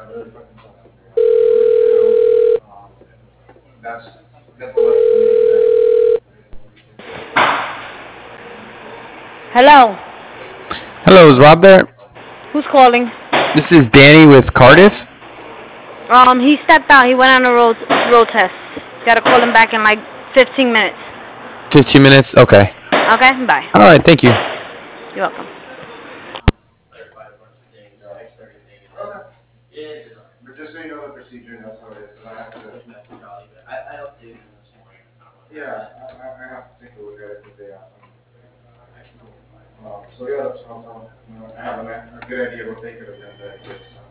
really fucking sucks. That's the lesson. Hello. Hello, is Rob there? Who's calling? This is Danny with Cardiff. He stepped out. He went on a road test. Gotta call him back in like 15 minutes. 15 minutes? Okay. Okay, bye. All right, thank you. You're welcome. But just so you know the procedure, that's how it is. I have to. Yeah, I have to take a look at it today. So yeah, that's how I have a good idea what they could have done better.